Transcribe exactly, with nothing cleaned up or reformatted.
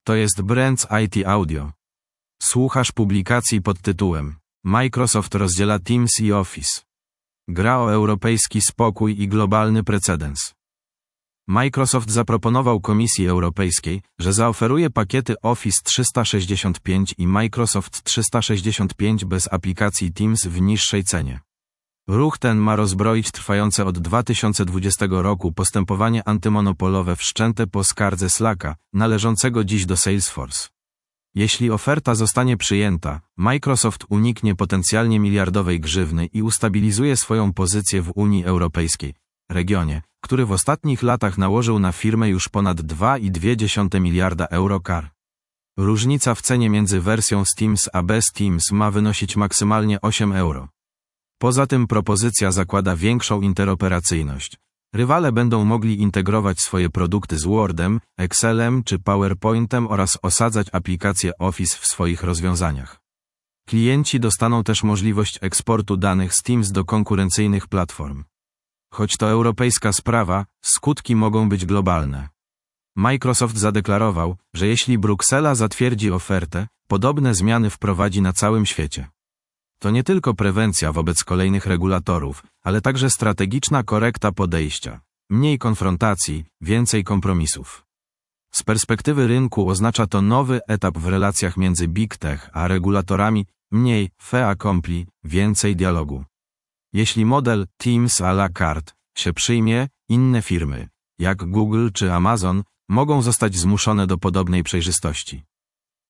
To jest Brands I T Audio. Słuchasz publikacji pod tytułem Microsoft rozdziela Teams i Office. Gra o europejski spokój i globalny precedens. Microsoft zaproponował Komisji Europejskiej, że zaoferuje pakiety Office trzysta sześćdziesiąt pięć i Microsoft trzysta sześćdziesiąt pięć bez aplikacji Teams w niższej cenie. Ruch ten ma rozbroić trwające od dwa tysiące dwudziestego roku postępowanie antymonopolowe wszczęte po skardze Slacka, należącego dziś do Salesforce. Jeśli oferta zostanie przyjęta, Microsoft uniknie potencjalnie miliardowej grzywny i ustabilizuje swoją pozycję w Unii Europejskiej, regionie, który w ostatnich latach nałożył na firmę już ponad dwa i dwie dziesiąte miliarda euro kar. Różnica w cenie między wersją z Teams a bez Teams ma wynosić maksymalnie osiem euro. Poza tym propozycja zakłada większą interoperacyjność. Rywale będą mogli integrować swoje produkty z Wordem, Excelem czy PowerPointem oraz osadzać aplikację Office w swoich rozwiązaniach. Klienci dostaną też możliwość eksportu danych z Teams do konkurencyjnych platform. Choć to europejska sprawa, skutki mogą być globalne. Microsoft zadeklarował, że jeśli Bruksela zatwierdzi ofertę, podobne zmiany wprowadzi na całym świecie. To nie tylko prewencja wobec kolejnych regulatorów, ale także strategiczna korekta podejścia. Mniej konfrontacji, więcej kompromisów. Z perspektywy rynku oznacza to nowy etap w relacjach między Big Tech a regulatorami, mniej fait accompli, więcej dialogu. Jeśli model Teams à la carte się przyjmie, inne firmy, jak Google czy Amazon, mogą zostać zmuszone do podobnej przejrzystości.